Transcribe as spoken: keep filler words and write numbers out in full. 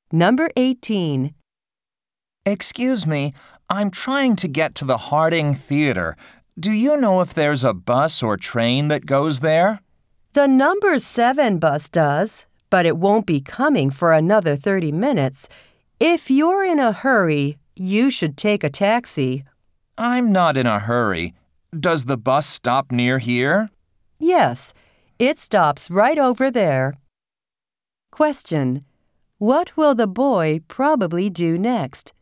Number eighteen. Excuse me, I'm trying to get to the Harding Theater. Do you know if there's a bus or train that goes there? The number seven bus does, but it won't be coming for another thirty minutes. If you're in a hurry, you should take a taxi. I'm not in a hurry. Does the bus stop near here? Yes, it stops right over there. Question: What will the boy probably do next?